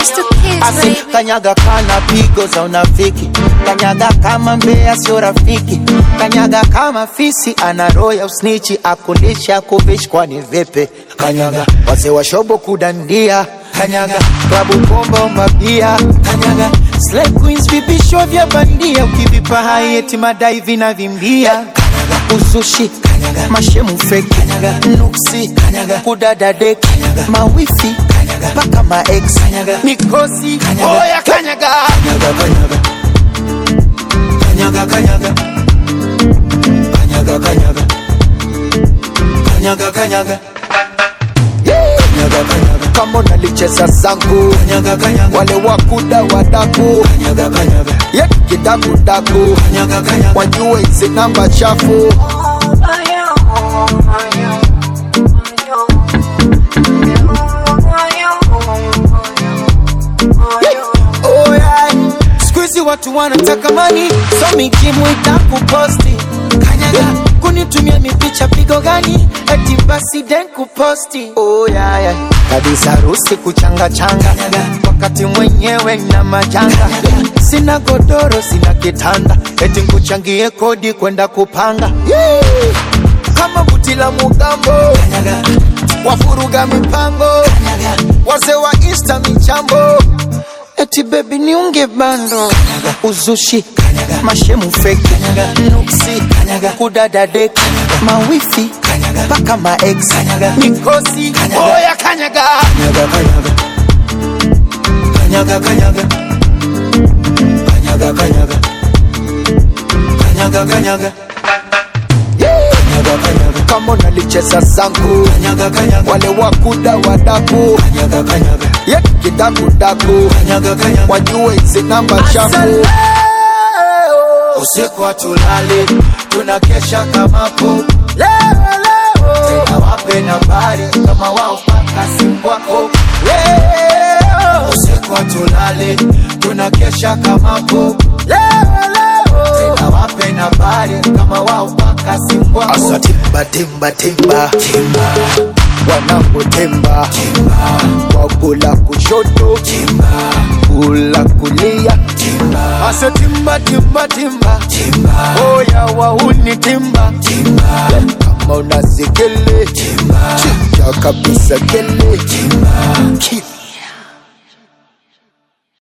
Asi kanyaga kana pigo za unafiki, kanyaga kama mbea sio rafiki, kanyaga kama fisi ana roho ya usnichi, akulisha kuvishi kwani vipi. Kanyaga wase wa shobo kudandia, kanyaga klabu bomba umabia, kanyaga slay queens vipisho vya bandia, ukivipa hai eti madai vina vimbia. Kanyaga usushi, kanyaga mashemu fake, kanyaga nuksi, kanyaga kudada dek, kanyaga mawifi, kanyaga paka ma ex, kanyaga mikosi, oya kanyaga kanyaga kanyaga kanyaga kanyaga kanyaga kanyaga kanyaga kama nalicheza zangu kanyaga kanyaga, wale wakuda wadaku kanyaga kanyaga, yet kidaku daku kanyaga kanyaga, wajue hizi namba chafu. Oh yeah, squeezy watu wanataka money, so mikimu itakuposti kanyaga, kunitumia mipicha pigo gani, eti basi den kuposti. Oh yeah yeah, kabisa rusi kuchanga changa, wakati mwenyewe na majanga, sina godoro sina kitanda, eti nkuchangie kodi kwenda kupanga. Kama butila mugambo wafuruga mipango, wase wa insta michambo, eti baby niunge bando. Uzushi, mashemu fake, nuksi, kudada dek, mawifi, paka ma ex, mikosi, oya kanyaga kanyaga kanyaga kanyaga kanyaga kanyaga kanyaga kama nalicheza zangu kanyaga kanyaga, wale wakuda wadaku kanyaga kanyaga, yet kidaku daku kanyaga kanyaga, wajue hizi namba chafu. Usiku hatulali tunakesha kama po, tena wape nambari kama wao paka simu wako. Usiku hatulali tunakesha kama po, tena wape nambari kama wao paka simu wako. Asa timba timba timba timba, wanangu timba timba, wakula kushoto timba, kula kulia timba. Asa timba timba timba timba, oya wauni timba timba, kama unasikele timba, chicha kabisa kele timba.